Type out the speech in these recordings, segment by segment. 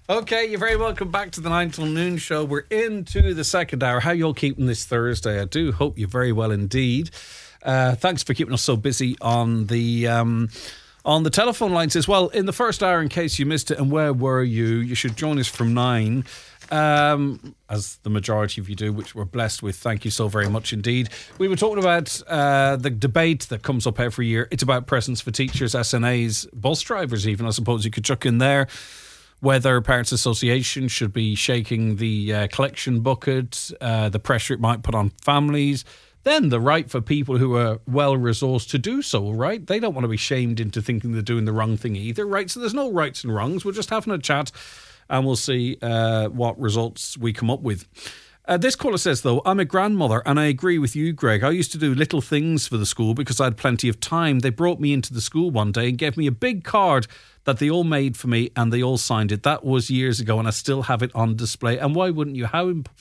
Okay, you're very welcome back to the 9 till noon show. We're into the second hour. How you all keeping this Thursday? I do hope you're very well indeed. Thanks for keeping us so busy on the telephone lines as well. In the first hour, in case you missed it, and where were you? You should join us from 9. As the majority of you do, which we're blessed with. Thank you so very much indeed. We were talking about the debate that comes up every year. It's about presents for teachers, SNAs, bus drivers even, I suppose you could chuck in there. Whether Parents Association should be shaking the collection bucket, the pressure it might put on families, then the right for people who are well-resourced to do so, right? They don't want to be shamed into thinking they're doing the wrong thing either, right? So there's no rights and wrongs. We're just having a chat and we'll see what results we come up with. This caller says, though, I'm a grandmother and I agree with you, Greg. I used to do little things for the school because I had plenty of time. They brought me into the school one day and gave me a big card that they all made for me and they all signed it. That was years ago and I still have it on display. And why wouldn't you?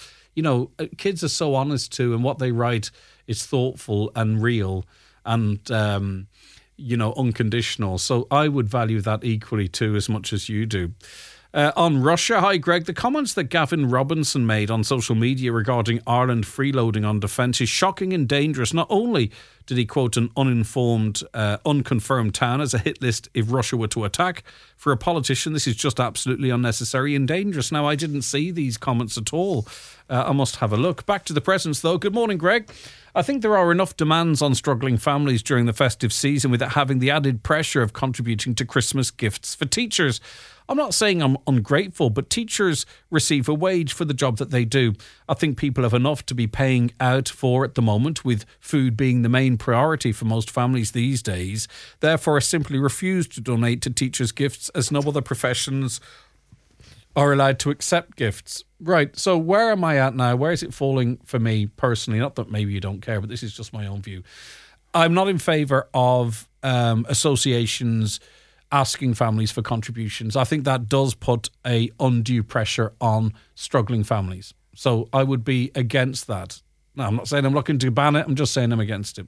Kids are so honest too, and what they write is thoughtful and real and, unconditional. So I would value that equally too, as much as you do. On Russia, hi Greg, the comments that Gavin Robinson made on social media regarding Ireland freeloading on defence is shocking and dangerous. Not only did he quote an uninformed, unconfirmed town as a hit list if Russia were to attack, for a politician this is just absolutely unnecessary and dangerous. Now, I didn't see these comments at all. I must have a look. Back to the presents though. Good morning, Greg. I think there are enough demands on struggling families during the festive season without having the added pressure of contributing to Christmas gifts for teachers. I'm not saying I'm ungrateful, but teachers receive a wage for the job that they do. I think people have enough to be paying out for at the moment, with food being the main priority for most families these days. Therefore, I simply refuse to donate to teachers' gifts, as no other professions are allowed to accept gifts. Right, so where am I at now? Where is it falling for me personally? Not that maybe you don't care, but this is just my own view. I'm not in favour of associations asking families for contributions. I think that does put a undue pressure on struggling families. So I would be against that. Now, I'm not saying I'm looking to ban it. I'm just saying I'm against it.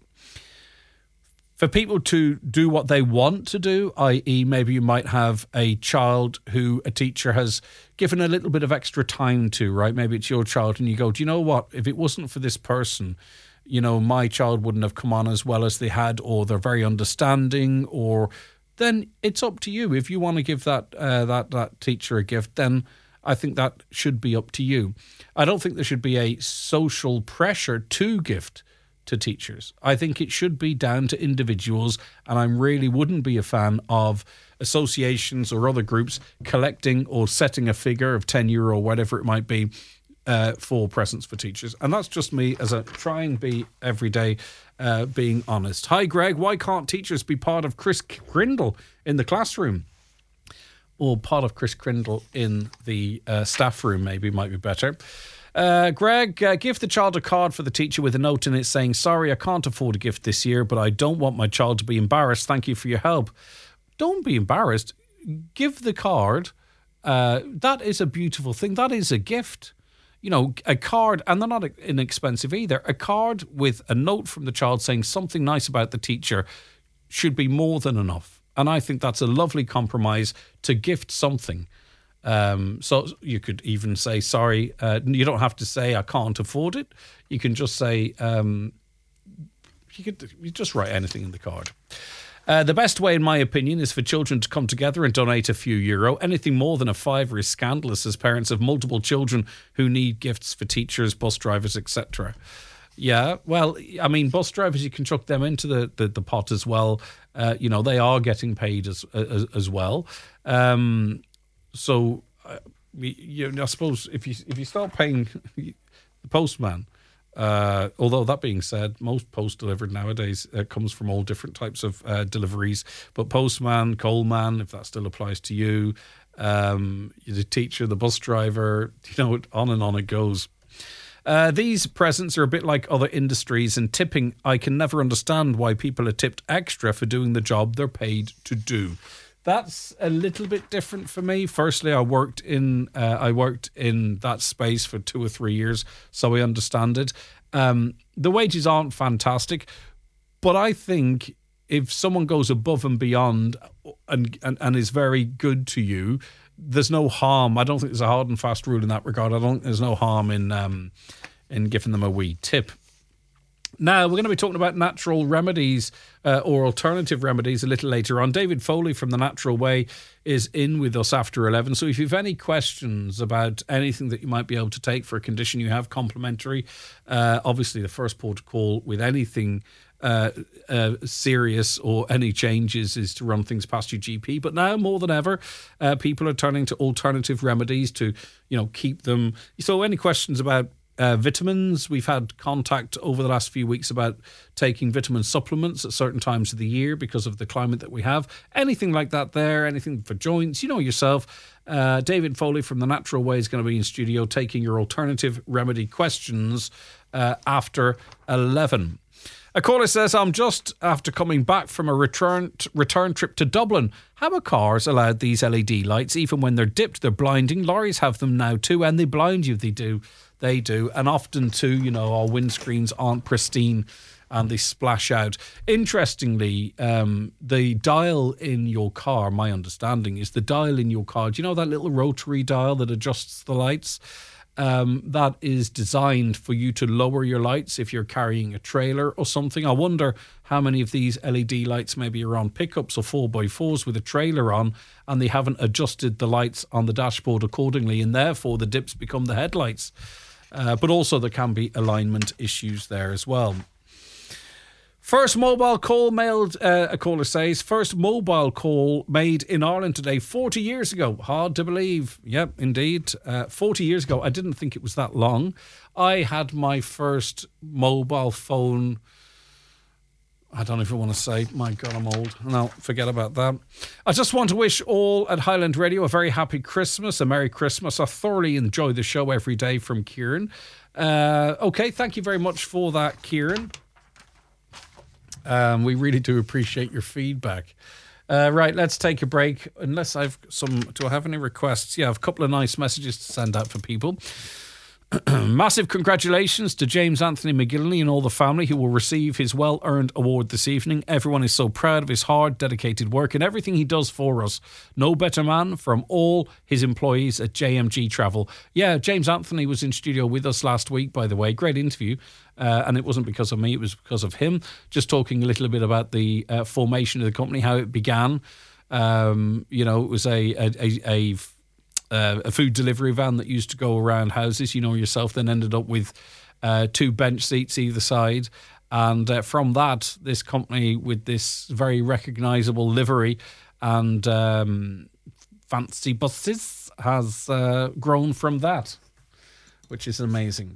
For people to do what they want to do, i.e. maybe you might have a child who a teacher has given a little bit of extra time to, right? Maybe it's your child and you go, do you know what? If it wasn't for this person, my child wouldn't have come on as well as they had, or they're very understanding, or then it's up to you. If you want to give that teacher a gift, then I think that should be up to you. I don't think there should be a social pressure to gift to teachers. I think it should be down to individuals, and I really wouldn't be a fan of associations or other groups collecting or setting a figure of €10 or whatever it might be for presents for teachers. And that's just me as I try and be every day being honest. Hi, Greg. Why can't teachers be part of Chris Grindle in the classroom? Or part of Chris Grindle in the staff room, maybe, might be better. Greg, give the child a card for the teacher with a note in it saying, sorry, I can't afford a gift this year, but I don't want my child to be embarrassed. Thank you for your help. Don't be embarrassed. Give the card. That is a beautiful thing. That is a gift. A card, and they're not inexpensive either. A card with a note from the child saying something nice about the teacher should be more than enough. And I think that's a lovely compromise to gift something. So you could even say, sorry, you don't have to say I can't afford it. You can just say, you just write anything in the card. The best way, in my opinion, is for children to come together and donate a few euro. Anything more than a fiver is scandalous, as parents of multiple children who need gifts for teachers, bus drivers, etc. Yeah, well, I mean, bus drivers, you can chuck them into the pot as well. They are getting paid as well. So, I suppose if you start paying the postman, although that being said, most post delivered nowadays comes from all different types of deliveries. But postman, coalman, if that still applies to you, the teacher, the bus driver, on and on it goes. These presents are a bit like other industries, and tipping, I can never understand why people are tipped extra for doing the job they're paid to do. That's a little bit different for me. Firstly, I worked in that space for 2 or 3 years, so I understand it. The wages aren't fantastic, but I think if someone goes above and beyond and is very good to you, there's no harm. I don't think there's a hard and fast rule in that regard. I don't think there's no harm in giving them a wee tip. Now, we're going to be talking about natural remedies or alternative remedies a little later on. David Foley from The Natural Way is in with us after 11. So if you have any questions about anything that you might be able to take for a condition you have, complimentary, obviously the first port of call with anything serious or any changes is to run things past your GP. But now more than ever, people are turning to alternative remedies to, keep them. So any questions about vitamins, we've had contact over the last few weeks about taking vitamin supplements at certain times of the year because of the climate that we have. Anything like that there, anything for joints, yourself. David Foley from The Natural Way is going to be in studio taking your alternative remedy questions after 11. A caller says, I'm just after coming back from a return trip to Dublin. How are cars allowed these LED lights? Even when they're dipped, they're blinding. Lorries have them now too, and they blind you. They do. And often too, our windscreens aren't pristine and they splash out. Interestingly, the dial in your car, my understanding is the dial in your car, do you know that little rotary dial that adjusts the lights? That is designed for you to lower your lights if you're carrying a trailer or something. I wonder how many of these LED lights maybe are on pickups or 4x4s with a trailer on, and they haven't adjusted the lights on the dashboard accordingly, and therefore the dips become the headlights. But also there can be alignment issues there as well. First mobile call mailed, a caller says, first mobile call made in Ireland today, 40 years ago. Hard to believe. Yep, indeed. 40 years ago. I didn't think it was that long. I had my first mobile phone, I don't even want to say, my God, I'm old. No, forget about that. I just want to wish all at Highland Radio a very happy Christmas, a Merry Christmas. I thoroughly enjoy the show every day, from Kieran. Okay, thank you very much for that, Kieran. We really do appreciate your feedback. Right, let's take a break. Unless do I have any requests? Yeah, I have a couple of nice messages to send out for people. Massive congratulations to James Anthony McGillney and all the family who will receive his well-earned award this evening. Everyone is so proud of his hard, dedicated work and everything he does for us. No better man from all his employees at JMG Travel. Yeah, James Anthony was in studio with us last week, by the way. Great interview. And it wasn't because of me, it was because of him. Just talking a little bit about the formation of the company, how it began. It was a food delivery van that used to go around houses, yourself, then ended up with 2 bench seats either side. And from that, this company with this very recognisable livery and fancy buses has grown from that, which is amazing.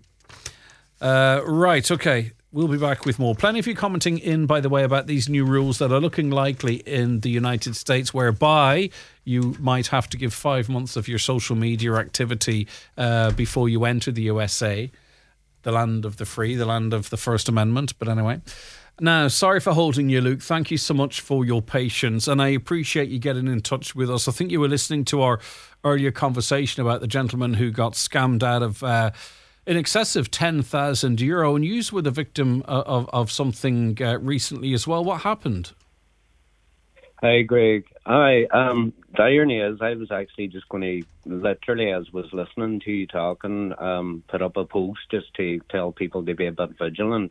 Right, okay. We'll be back with more. Plenty of you commenting in, by the way, about these new rules that are looking likely in the United States, whereby you might have to give 5 months of your social media activity before you enter the USA, the land of the free, the land of the First Amendment. But anyway, now, sorry for holding you, Luke. Thank you so much for your patience, and I appreciate you getting in touch with us. I think you were listening to our earlier conversation about the gentleman who got scammed out of in excess of €10,000, and you were the victim of something recently as well. What happened? Hi, Greg. The irony is I was actually just going to, literally as I was listening to you talking, put up a post just to tell people to be a bit vigilant.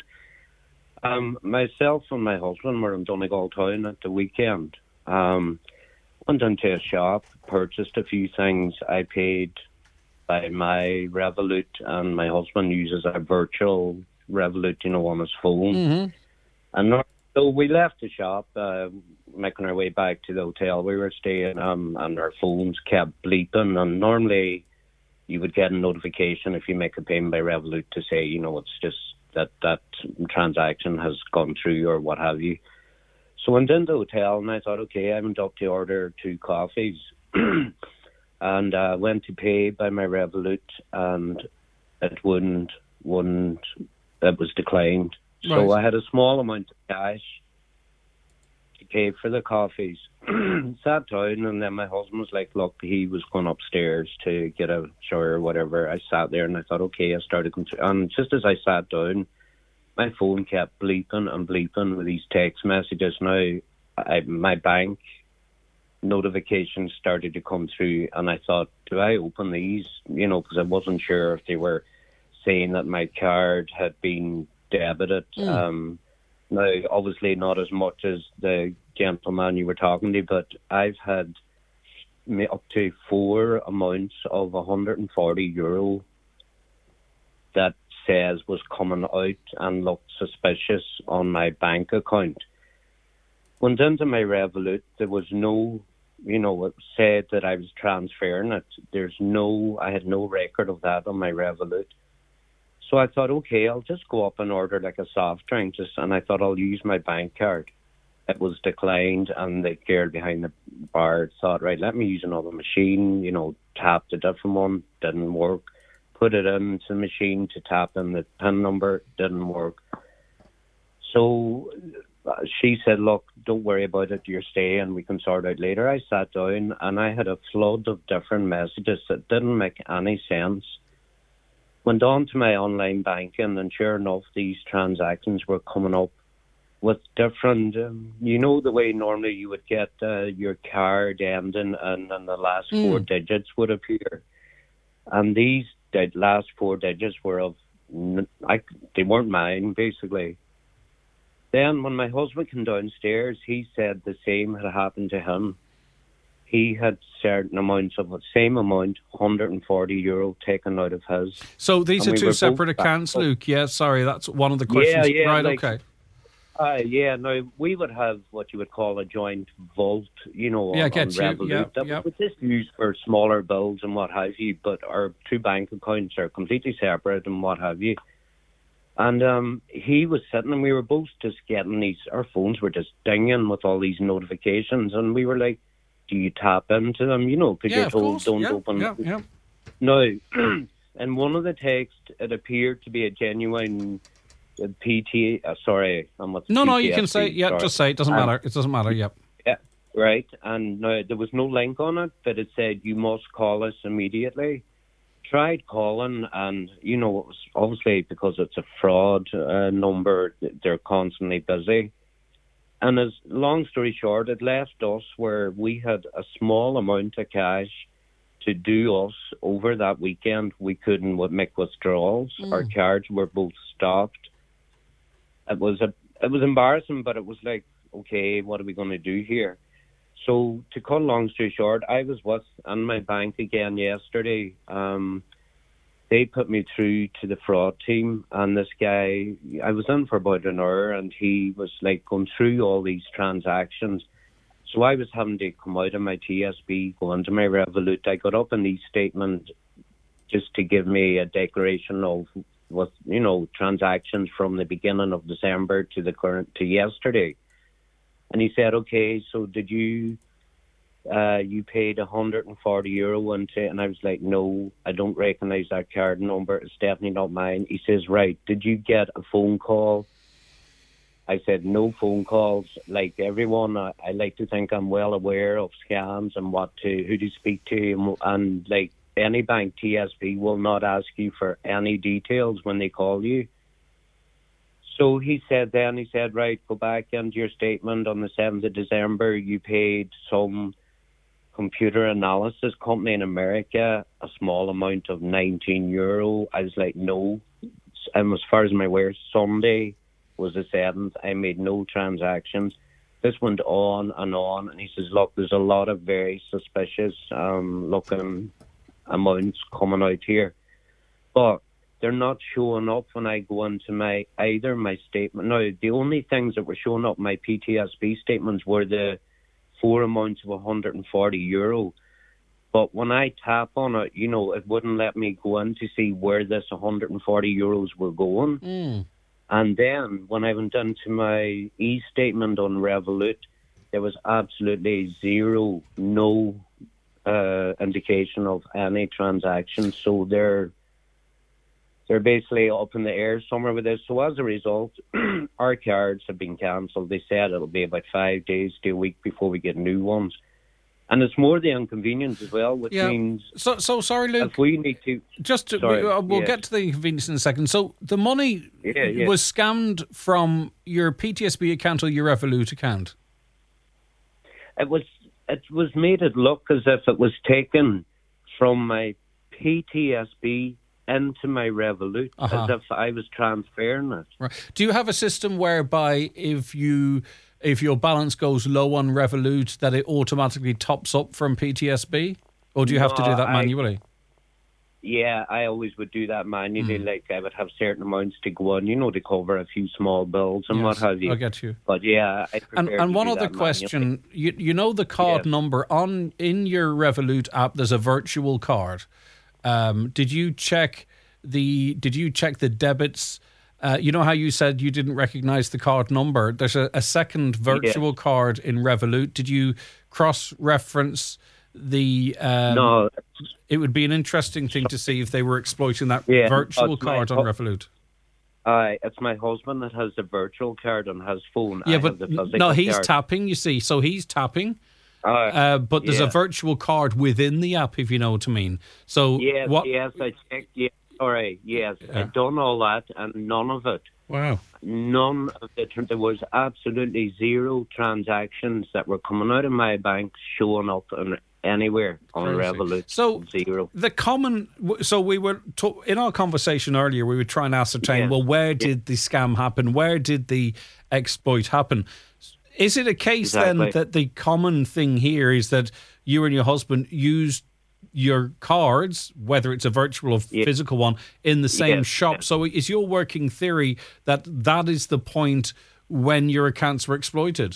Myself and my husband were in Donegal town at the weekend. Went into a shop, purchased a few things. I paid by my Revolut, and my husband uses a virtual Revolut, on his phone. Mm-hmm. And so we left the shop, making our way back to the hotel we were staying, and our phones kept bleeping. And normally you would get a notification if you make a payment by Revolut to say, it's just that transaction has gone through or what have you. So I went into the hotel and I thought, okay, I went up to order 2 coffees. And went to pay by my Revolut, and it wouldn't. It was declined. Right. So I had a small amount of cash to pay for the coffees. Sat down, and then my husband was like, "Look," he was going upstairs to get a shower or whatever. I sat there and I thought, okay. I started going through, and just as I sat down, my phone kept bleeping and bleeping with these text messages. Now, my bank notifications started to come through, and I thought, do I open these? Because I wasn't sure if they were saying that my card had been debited. Now, obviously not as much as the gentleman you were talking to, but I've had up to 4 amounts of €140 that says was coming out and looked suspicious on my bank account. Went into my Revolut, there was no, it said that I was transferring it. I had no record of that on my Revolut. So I thought, okay, I'll just go up and order like a soft drink, and I thought I'll use my bank card. It was declined, and the girl behind the bar thought, right, let me use another machine, tapped a different one, didn't work. Put it into the machine to tap in the PIN number, didn't work. So she said, look, don't worry about it, you're staying, we can sort out later. I sat down and I had a flood of different messages that didn't make any sense. Went on to my online banking, and sure enough, these transactions were coming up with different, the way normally you would get your card ending and then the last 4 digits would appear. And these last 4 digits were they weren't mine, basically. Then when my husband came downstairs, he said the same had happened to him. He had certain amounts of the same amount, €140 taken out of his. So these are 2 separate accounts, Luke. Yeah, sorry, that's one of the questions. Yeah, right, okay. Yeah, now we would have what you would call a joint vault, on Revolut. That was just used for smaller bills and what have you, but our 2 bank accounts are completely separate and what have you. And he was sitting, and we were both just getting our phones were just dinging with all these notifications, and we were like, do you tap into them, because you're told don't open. Yeah. No, in one of the texts, it appeared to be a genuine PT. Sorry, I'm with No, you can say, just say it. Doesn't matter. It doesn't matter. Yep. Yeah, right. And no, there was no link on it, but it said you must call us immediately. Tried calling, and it was obviously because it's a fraud number. They're constantly busy. And as long story short, it left us where we had a small amount of cash to do us over that weekend. We couldn't make withdrawals. Our cards were both stopped. It was embarrassing, but it was like, okay, what are we going to do here? So to cut a long story short, I was in my bank again yesterday. They put me through to the fraud team, and this guy, I was in for about an hour, and he was like going through all these transactions. So I was having to come out of my TSB, go into my Revolut. I got up in these statements just to give me a declaration of what, transactions from the beginning of December to yesterday. And he said, okay, so did you paid €140 and I was like, no, I don't recognise that card number. It's definitely not mine. He says, right, did you get a phone call? I said, no phone calls. Like everyone, I like to think I'm well aware of scams and who to speak to. And like any bank, TSB will not ask you for any details when they call you. So he said, right, go back into your statement on the 7th of December. You paid some computer analysis company in America a small amount of €19. I was like, no. And as far as I'm aware, Sunday was the 7th. I made no transactions. This went on, and he says, look, there's a lot of very suspicious looking amounts coming out here. But they're not showing up when I go into my statement. Now, the only things that were showing up in my PTSB statements were the 4 amounts of €140. But when I tap on it, it wouldn't let me go in to see where this €140 were going. And then when I went into my e-statement on Revolut, there was absolutely no indication of any transactions. So they're basically up in the air somewhere with this. So as a result, our cards have been cancelled. They said it'll be about 5 days to a week before we get new ones. And it's more the inconvenience as well, which means... So sorry, Luke. If we need to... We'll get to the inconvenience in a second. So the money was scammed from your PTSB account or your Revolut account? It was it was made it look as if it was taken from my PTSB into my Revolut, as if I was transferring it. Right. Do you have a system whereby if your balance goes low on Revolut, that it automatically tops up from PTSB, or do you have to do that manually? Yeah, I always would do that manually. Like I would have certain amounts to go on, to cover a few small bills and what have you. I get you. But yeah, I prefer and one other question: you know the card number in your Revolut app. There's a virtual card. Did you check the debits? You know how you said you didn't recognize the card number? There's a second virtual card in Revolut. Did you cross-reference the... no. It would be an interesting thing to see if they were exploiting that virtual card on Revolut. It's my husband that has the virtual card on his phone. Yeah, but he's tapping, you see. So he's tapping. But there's a virtual card within the app, if you know what I mean. So yes, I checked. Yes, sorry, yes, I've done all that, and none of it. Wow. None of it. There was absolutely zero transactions that were coming out of my bank showing up anywhere on Revolut. So zero. So we were in our conversation earlier. We were trying to ascertain. Well, where did the scam happen? Where did the exploit happen? Is it a case then that the common thing here is that you and your husband used your cards, whether it's a virtual or physical one, in the same shop? So is your working theory that is the point when your accounts were exploited?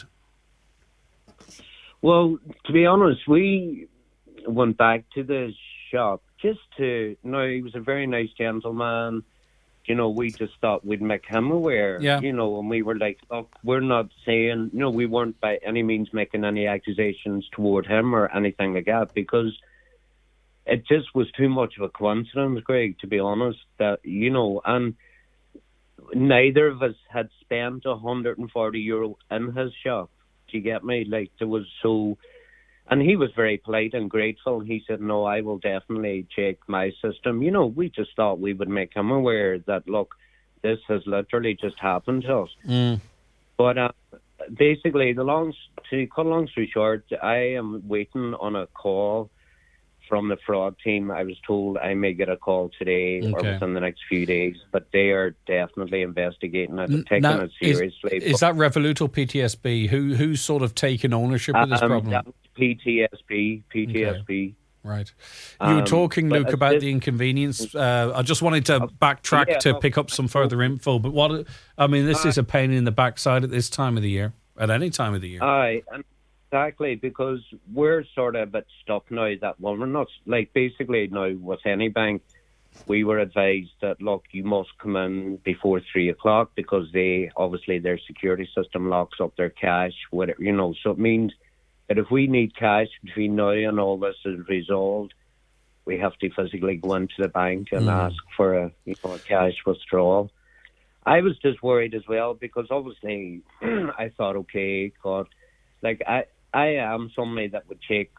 Well, to be honest, we went back to the shop he was a very nice gentleman. We just thought we'd make him aware, and we were like, look, we're not saying, we weren't by any means making any accusations toward him or anything like that, because it just was too much of a coincidence, Greg, to be honest, that, and neither of us had spent €140 in his shop. Do you get me? Like, there was and he was very polite and grateful. He said, no, I will definitely check my system. We just thought we would make him aware that, look, this has literally just happened to us. But basically, to cut a long story short, I am waiting on a call from the fraud team. I was told I may get a call today or within the next few days, but they are definitely investigating it and taking it seriously. Is that Revolut or PTSB? Who's sort of taken ownership of this problem? PTSB. Okay. Right. You were talking, Luke, about the inconvenience. I just wanted to backtrack to pick up some further info. But this is a pain in the backside at this time of the year, at any time of the year. Exactly, because we're sort of a bit stuck now that, we're not, like, basically now with any bank, we were advised that, look, you must come in before 3 o'clock because their security system locks up their cash, whatever, so it means that if we need cash between now and all this is resolved, we have to physically go into the bank and ask for a cash withdrawal. I was just worried as well because obviously I thought, okay, God, like I am somebody that would check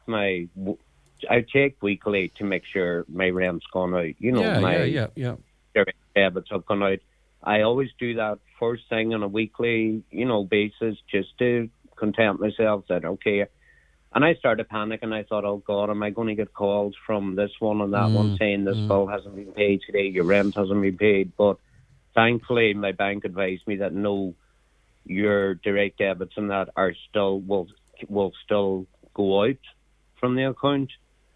I check weekly to make sure my rent's gone out. My direct debits have gone out. I always do that first thing on a weekly, basis just to content myself that, okay. And I started panicking. I thought, oh, God, am I going to get calls from this one and that one saying this bill hasn't been paid today, your rent hasn't been paid. But thankfully, my bank advised me that no, your direct debits and that are still will still go out from the account.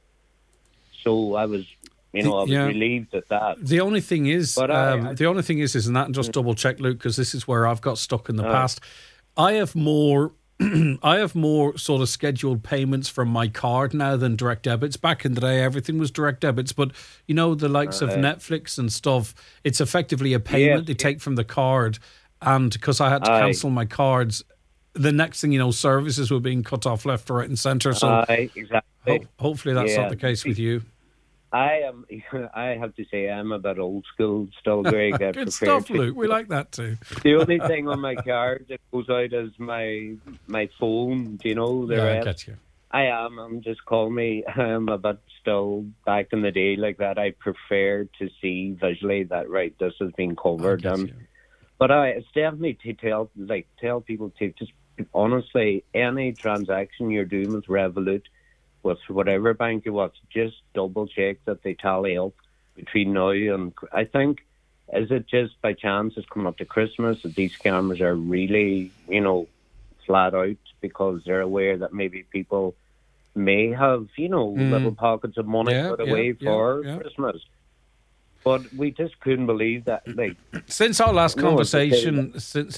So I was, relieved at that. The only thing is, and that, and just double check, Luke, because this is where I've got stuck in the past. I have more sort of scheduled payments from my card now than direct debits. Back in the day, everything was direct debits, but the likes of Netflix and stuff, it's effectively a payment they take from the card. And because I had to cancel my cards, the next thing services were being cut off left, right, and centre. So exactly. Hopefully that's not the case with you. I have to say, I'm a bit old school still, Greg. Good stuff, Luke. We like that too. The only thing on my card that goes out is my phone. Do you know the rest? I get you. I'm just call me. I'm a bit still back in the day like that. I prefer to see visually that this has been covered. But it's definitely to tell people to just honestly, any transaction you're doing with Revolut, with whatever bank you want, just double check that they tally up between now and, I think, is it just by chance it's coming up to Christmas that these scammers are really, flat out because they're aware that maybe people may have, little pockets of money put away for Christmas. But we just couldn't believe that. Like, since our last conversation,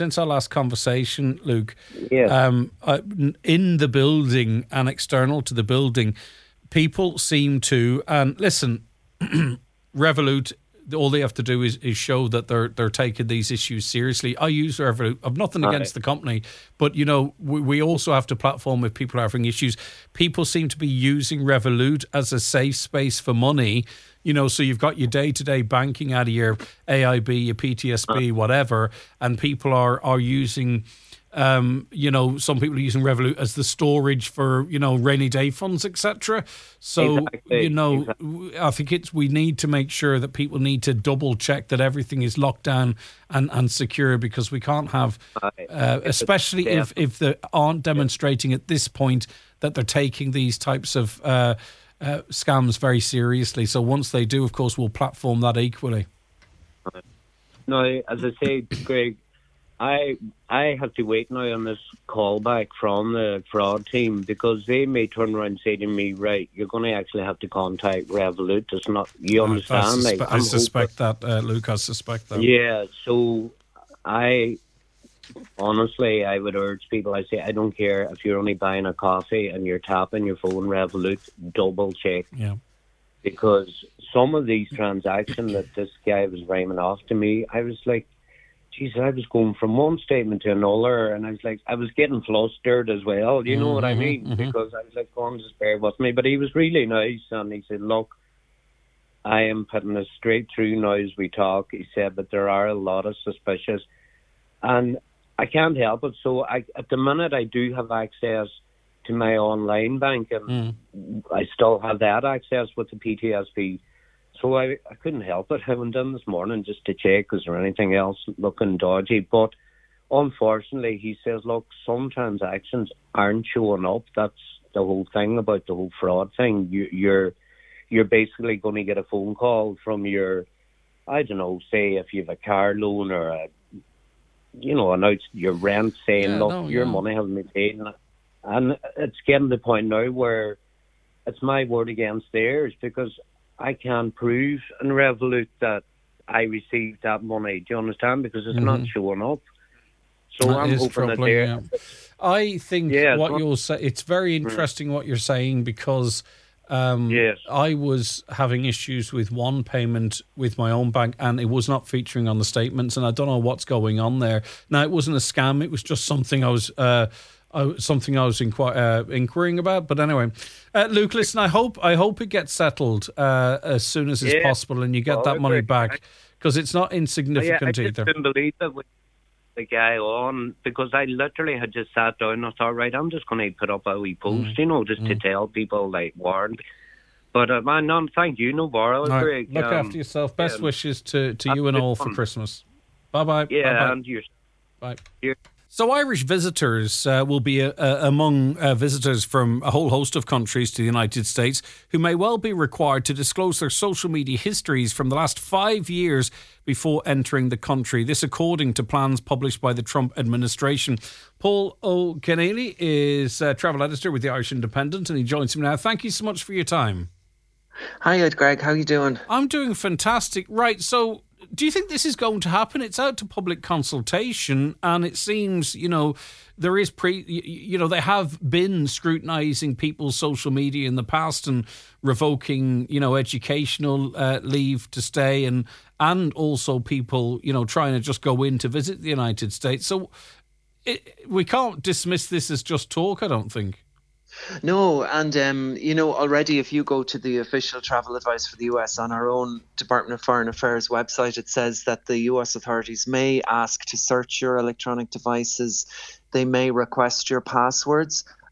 Luke, in the building and external to the building, people seem to, and listen, Revolut, all they have to do is show that they're taking these issues seriously. I use Revolut. I've nothing against the company, but we also have to platform if people are having issues. People seem to be using Revolut as a safe space for money. So you've got your day-to-day banking out of your AIB, your PTSB, whatever, and people are using. Some people are using Revolut as the storage for, rainy day funds, etc. So, exactly. I think we need to make sure that people need to double check that everything is locked down and secure, because we can't have, especially if they aren't demonstrating at this point that they're taking these types of scams very seriously. So once they do, of course, we'll platform that equally. No, as I say, Greg, I have to wait now on this call back from the fraud team, because they may turn around and say to me, right, you're going to actually have to contact Revolut. It's not, you understand? I suspect that, Luke, I suspect that. Yeah, so honestly, I would urge people, I say, I don't care if you're only buying a coffee and you're tapping your phone Revolut, double check. Yeah. Because some of these transactions that this guy was rhyming off to me, I was like, Jesus, I was going from one statement to another, and I was like, I was getting flustered as well. You know what I mean? Mm-hmm. Because I was like, go on, just bear with me. But he was really nice, and he said, look, I am putting this straight through now as we talk. He said, but there are a lot of suspicious, and I can't help it. So at the minute, I do have access to my online bank, and I still have that access with the PTSB. So I couldn't help it. I went in this morning just to check, is there anything else looking dodgy? But unfortunately, he says, look, some transactions aren't showing up. That's the whole thing about the whole fraud thing. You're basically going to get a phone call from your, I don't know, say if you have a car loan or your rent, saying, your money hasn't been paid. And it's getting to the point now where it's my word against theirs, because I can't prove in Revolut that I received that money. Do you understand? Because it's not showing up. So that I'm hoping that they're... Yeah. I think what you'll say, it's very interesting what you're saying, because I was having issues with one payment with my own bank, and it was not featuring on the statements, and I don't know what's going on there. Now, it wasn't a scam. It was just something I was... inquiring about. But anyway, Luke, listen, I hope it gets settled as soon as is possible, and you get that money back, because it's not insignificant either. I couldn't believe it with the guy on, because I literally had just sat down and I thought, right, I'm just going to put up a wee post, just to tell people, like, warn. But man, thank you, no bother. Right. Look after yourself. Best wishes to you and all for Christmas. Bye-bye. Yeah, bye-bye. and yours. Bye. So Irish visitors will be among visitors from a whole host of countries to the United States, who may well be required to disclose their social media histories from the last 5 years before entering the country. This according to plans published by the Trump administration. Paul O'Kenneally is travel editor with the Irish Independent, and he joins me now. Thank you so much for your time. Hi, Greg. How are you doing? I'm doing fantastic. Right, so... do you think this is going to happen? It's out to public consultation, and it seems, there is they have been scrutinising people's social media in the past and revoking, educational leave to stay, and also people, trying to just go in to visit the United States. So we can't dismiss this as just talk, I don't think. No, and already if you go to the official travel advice for the US on our own Department of Foreign Affairs website, it says that the US authorities may ask to search your electronic devices. They may request your passwords.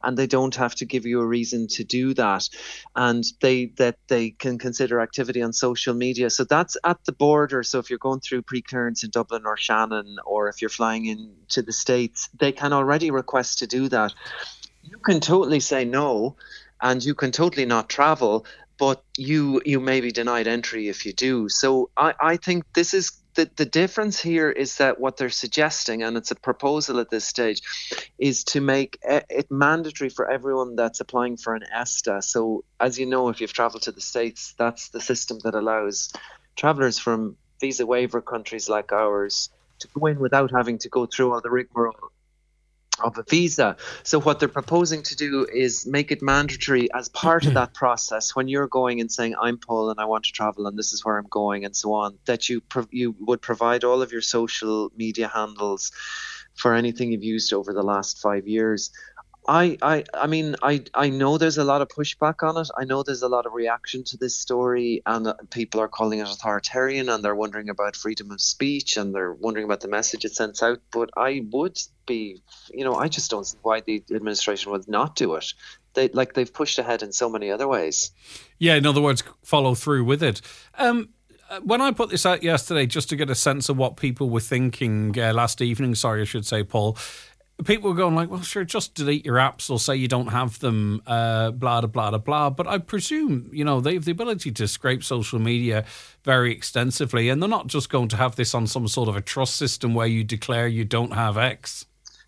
and they don't have to give you a reason to do that. And they can consider activity on social media. So that's at the border. So if you're going through pre-clearance in Dublin or Shannon, or if you're flying into the States, they can already request to do that. You can totally say no, and you can totally not travel, but you may be denied entry if you do. So I think this is the difference here, is that what they're suggesting, and it's a proposal at this stage, is to make it mandatory for everyone that's applying for an ESTA. So as you know, if you've traveled to the States, that's the system that allows travelers from visa waiver countries like ours to go in without having to go through all the rigmarole of a visa. So what they're proposing to do is make it mandatory as part of that process, when you're going and saying, I'm Paul and I want to travel and this is where I'm going and so on, that you would provide all of your social media handles for anything you've used over the last 5 years. I mean, I know there's a lot of pushback on it. I know there's a lot of reaction to this story, and people are calling it authoritarian, and they're wondering about freedom of speech, and they're wondering about the message it sends out. But I would be, I just don't see why the administration would not do it. They've pushed ahead in so many other ways. Yeah, in other words, follow through with it. When I put this out yesterday, just to get a sense of what people were thinking last evening, I should say, Paul, people were going like, well, sure, just delete your apps or say you don't have them, blah, blah, blah, blah. But I presume, they have the ability to scrape social media very extensively, and they're not just going to have this on some sort of a trust system where you declare you don't have X.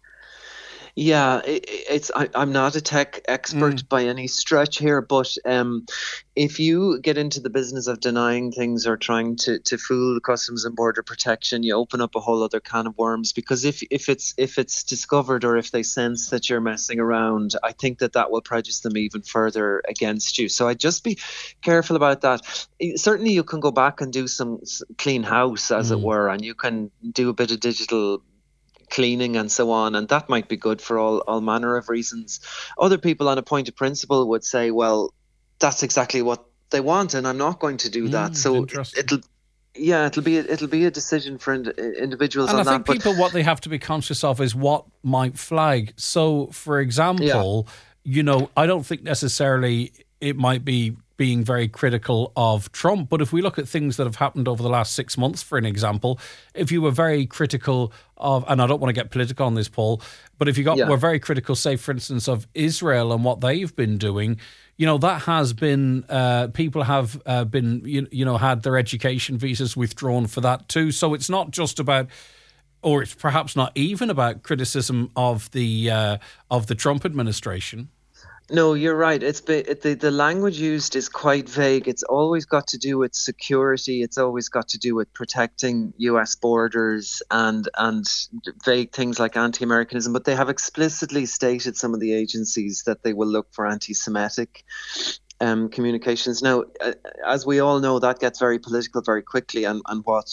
Yeah, I'm not a tech expert by any stretch here, but if you get into the business of denying things or trying to fool Customs and Border Protection, you open up a whole other can of worms. Because if it's discovered, or if they sense that you're messing around, I think that will prejudice them even further against you. So I'd just be careful about that. Certainly, you can go back and do some clean house, as it were, and you can do a bit of digital cleaning and so on, and that might be good for all manner of reasons. Other people on a point of principle would say, well, that's exactly what they want, and I'm not going to do that. So it'll be a decision for individuals. And on I think that, people, what they have to be conscious of is what might flag. So, for example, I don't think necessarily it might be being very critical of Trump, but if we look at things that have happened over the last 6 months, for an example, if you were very critical of, and I don't want to get political on this, Paul, but if were very critical, say, for instance, of Israel and what they've been doing, that has been, people have been, had their education visas withdrawn for that too. So it's not just about, or it's perhaps not even about criticism of the Trump administration. No, you're right. The language used is quite vague. It's always got to do with security. It's always got to do with protecting U.S. borders and vague things like anti-Americanism. But they have explicitly stated, some of the agencies, that they will look for anti-Semitic communications. Now, as we all know, that gets very political very quickly, and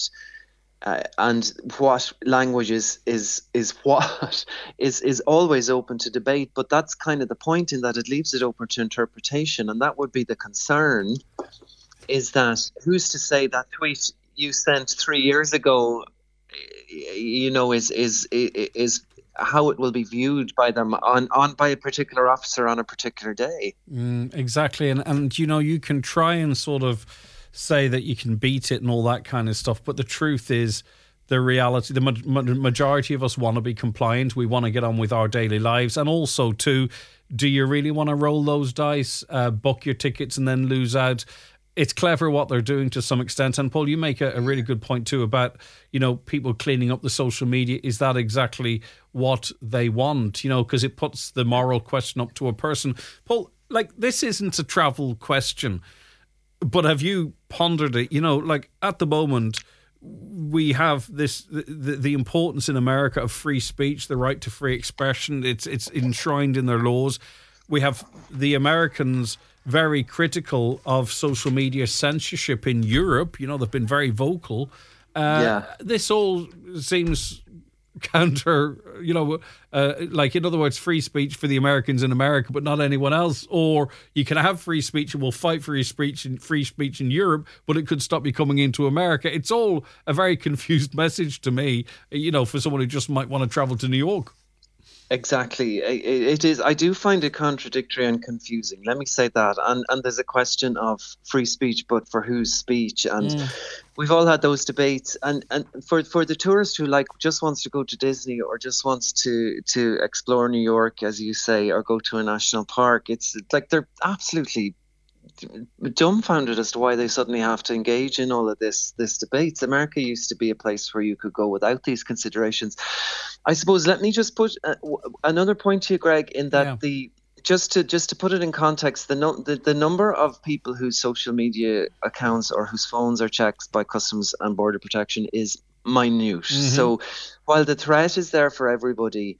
what language is what is always open to debate. But that's kind of the point, in that it leaves it open to interpretation, and that would be the concern, is that who's to say that tweet you sent 3 years ago, is how it will be viewed by them by a particular officer on a particular day. Exactly, and you can try and sort of say that you can beat it and all that kind of stuff, but the truth is, the reality, the majority of us want to be compliant. We want to get on with our daily lives. And also, too, do you really want to roll those dice, book your tickets and then lose out? It's clever what they're doing to some extent. And Paul, you make a really good point too about, people cleaning up the social media. Is that exactly what they want? Because it puts the moral question up to a person. Paul, this isn't a travel question, but have you pondered it? At the moment, we have this the importance in America of free speech, the right to free expression. It's enshrined in their laws. We have the Americans very critical of social media censorship in Europe. They've been very vocal. This all seems counter, in other words, free speech for the Americans in America, but not anyone else. Or you can have free speech and we'll fight for free speech in Europe, but it could stop you coming into America. It's all a very confused message to me, for someone who just might want to travel to New York. Exactly. It is. I do find it contradictory and confusing. Let me say that. And there's a question of free speech, but for whose speech? And we've all had those debates. And for the tourist who just wants to go to Disney or just wants to explore New York, as you say, or go to a national park, it's like they're absolutely dumbfounded as to why they suddenly have to engage in all of this debate. America used to be a place where you could go without these considerations. I suppose let me just put another point to you, Greg, in that just to put it in context, the number of people whose social media accounts or whose phones are checked by Customs and Border Protection is minute. So while the threat is there for everybody,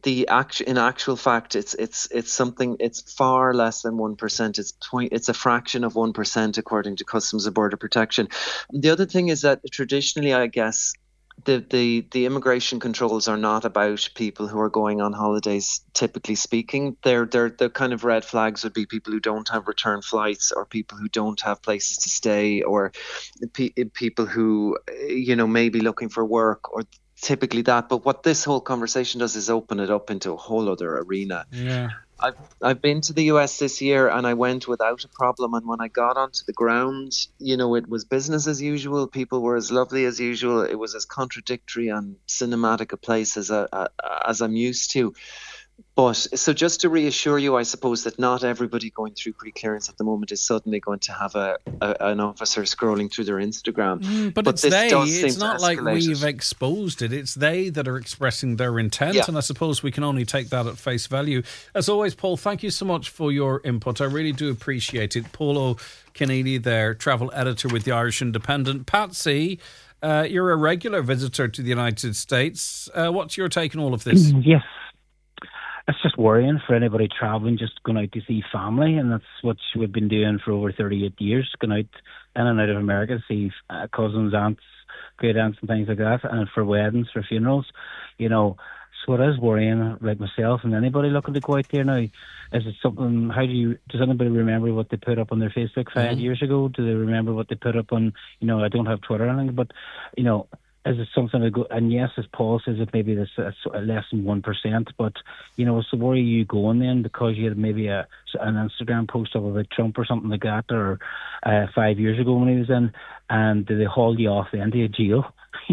in actual fact, it's something. It's far less than 1%. It's a fraction of 1% according to Customs and Border Protection. And the other thing is that traditionally, I guess, the immigration controls are not about people who are going on holidays. Typically speaking, they're the kind of red flags would be people who don't have return flights, or people who don't have places to stay, or people who may be looking for work, or typically that. But what this whole conversation does is open it up into a whole other arena. Yeah. I've been to the US this year, and I went without a problem. And when I got onto the ground, it was business as usual. People were as lovely as usual. It was as contradictory and cinematic a place as I'm used to. But so just to reassure you, I suppose that not everybody going through pre-clearance at the moment is suddenly going to have an officer scrolling through their Instagram. But it's this they. does seem It's not to like escalate we've it. exposed it. It's they that are expressing their intent. Yeah. And I suppose we can only take that at face value. As always, Paul, thank you so much for your input. I really do appreciate it. Paul O'Keneally there, travel editor with the Irish Independent. Patsy, you're a regular visitor to the United States. What's your take on all of this? Yes. It's just worrying for anybody travelling, just going out to see family, and that's what we've been doing for over 38 years, going out in and out of America to see cousins, aunts, great aunts and things like that, and for weddings, for funerals, so it is worrying, like myself and anybody looking to go out there now. Is it something, does anybody remember what they put up on their Facebook 5 years ago? Do they remember what they put up on, I don't have Twitter or anything, but, is it something to go? And yes, as Paul says, it maybe it's less than 1%. But so where are you going then? Because you had maybe an Instagram post up about Trump or something like that, or 5 years ago when he was in, and did they haul you off then to jail?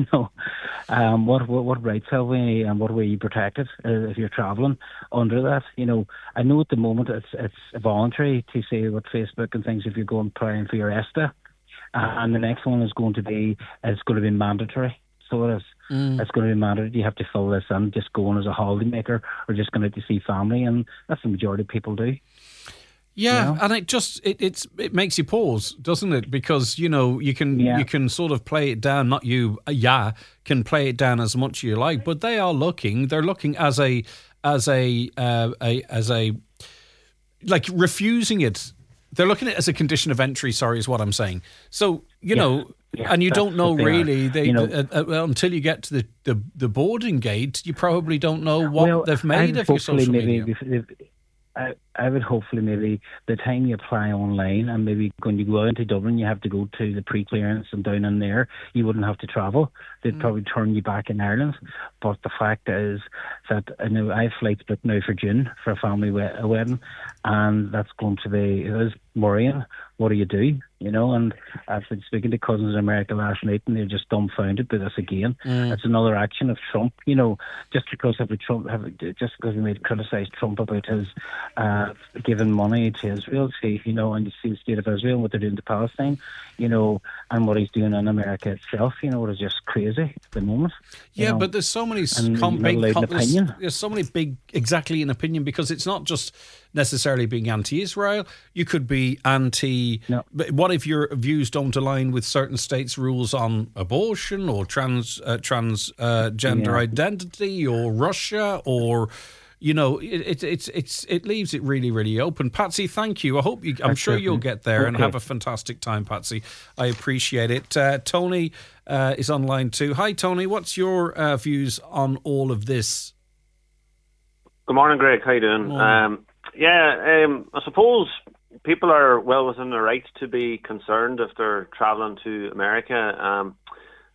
What rights have we, and what way are you protected if you're travelling under that? I know at the moment it's voluntary to say what Facebook and things if you're going applying for your ESTA. And the next one is going to be mandatory. So it is. It's going to be mandatory. You have to fill this in, just going as a holidaymaker or just going out to see family, and that's the majority of people do. Yeah, and it makes you pause, doesn't it? Because you can sort of play it down. Not you, can play it down as much as you like, but they are looking. They're looking as a like refusing it. They're looking at it as a condition of entry. Sorry, is what I'm saying. So and you don't know really. Until you get to the boarding gate, you probably don't know what they've made of your social media. I would hopefully maybe the time you apply online, and maybe when you go into Dublin, you have to go to the pre-clearance and down in there, you wouldn't have to travel. They'd probably turn you back in Ireland. But the fact is that I have flights booked now for June for a family wedding, and that's going to be, it is worrying. What do you do? And I've been speaking to cousins in America last night, and they're just dumbfounded by this again. It's another action of Trump, just because we might criticise Trump about his giving money to Israel, and you see the state of Israel and what they're doing to Palestine, and what he's doing in America itself, it is just crazy at the moment. Yeah, but there's so many there's so many big, exactly, an opinion, because it's not just necessarily being anti-Israel. You could be anti. No. But what if your views don't align with certain states' rules on abortion or transgender identity or Russia or? It leaves it really, really open. Patsy, thank you. I'm sure you'll get there and have a fantastic time, Patsy. I appreciate it. Tony is online too. Hi, Tony. What's your views on all of this? Good morning, Greg. How you doing? I suppose people are well within their right to be concerned if they're travelling to America.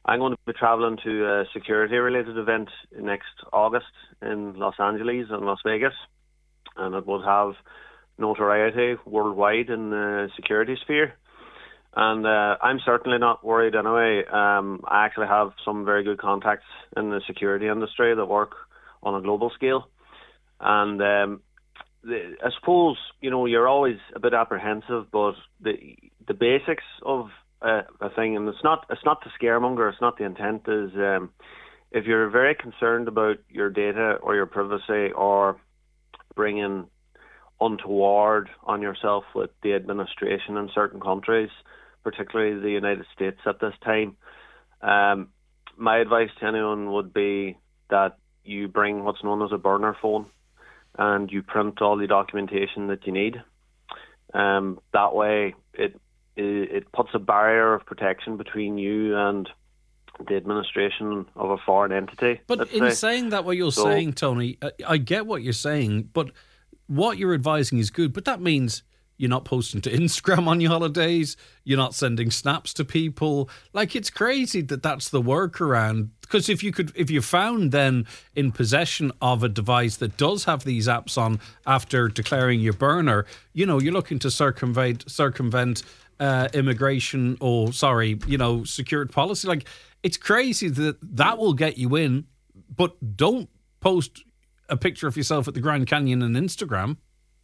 I'm going to be travelling to a security-related event next August in Los Angeles and Las Vegas, and it would have notoriety worldwide in the security sphere. And I'm certainly not worried anyway. I actually have some very good contacts in the security industry that work on a global scale. And I suppose, you're always a bit apprehensive, but the basics of a thing, and it's not to scaremonger, it's not the intent, is if you're very concerned about your data or your privacy or bringing untoward on yourself with the administration in certain countries, particularly the United States at this time, my advice to anyone would be that you bring what's known as a burner phone and you print all the documentation that you need. That way it puts a barrier of protection between you and the administration of a foreign entity. But in saying that, what you're saying, Tony, I get what you're saying, but what you're advising is good, but that means you're not posting to Instagram on your holidays. You're not sending snaps to people. Like, it's crazy that that's the workaround. Because if you found then in possession of a device that does have these apps on after declaring your burner, you're looking to circumvent immigration or security policy. Like, it's crazy that will get you in, but don't post a picture of yourself at the Grand Canyon on Instagram.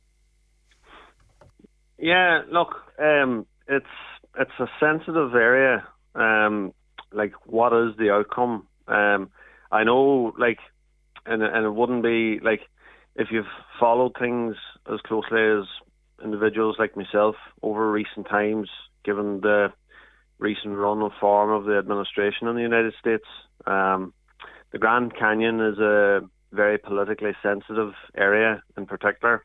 Yeah, look, it's a sensitive area. Like, what is the outcome? I know, and it wouldn't be if you've followed things as closely as individuals like myself over recent times, given the recent run of form of the administration in the United States. The Grand Canyon is a very politically sensitive area in particular.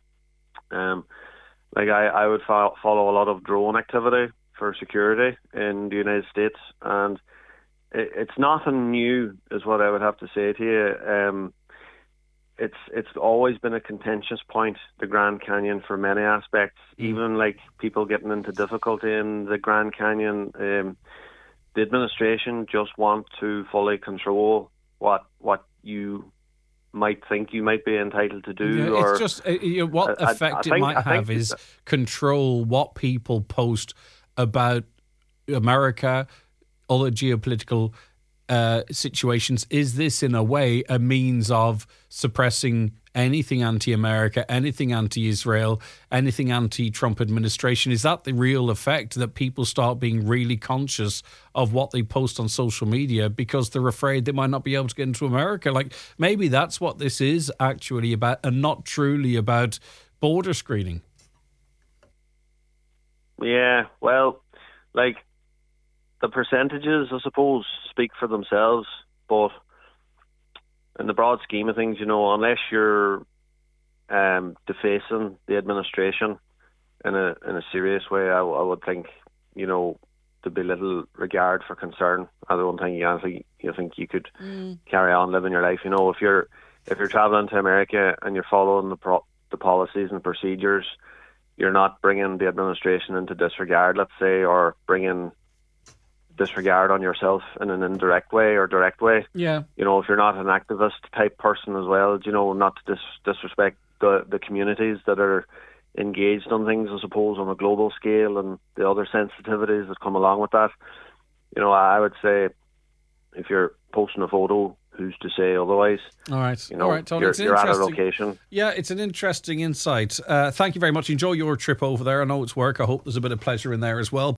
I would follow a lot of drone activity for security in the United States, and it's nothing new, is what I would have to say to you. It's always been a contentious point, the Grand Canyon, for many aspects. Even people getting into difficulty in the Grand Canyon, the administration just want to fully control what you might think you might be entitled to do. Yeah, it's just what effect it might have is control what people post about America, other geopolitical situations. Is this in a way a means of suppressing anything anti-America, anything anti-Israel, anything anti-Trump administration? Is that the real effect, that people start being really conscious of what they post on social media because they're afraid they might not be able to get into America? Maybe that's what this is actually about, and not truly about border screening. Yeah, well, the percentages, I suppose, speak for themselves, but in the broad scheme of things, unless you're defacing the administration in a serious way, I would think, there'd be little regard for concern. I don't think you think you could carry on living your life. If you're traveling to America and you're following the policies and procedures, you're not bringing the administration into disregard, let's say, or bringing disregard on yourself in an indirect way or direct way. Yeah. If you're not an activist type person as well, not to disrespect the communities that are engaged on things, I suppose, on a global scale, and the other sensitivities that come along with that. I would say if you're posting a photo, who's to say otherwise? All right, Tony. You're at a location. Yeah, it's an interesting insight. Thank you very much. Enjoy your trip over there. I know it's work. I hope there's a bit of pleasure in there as well.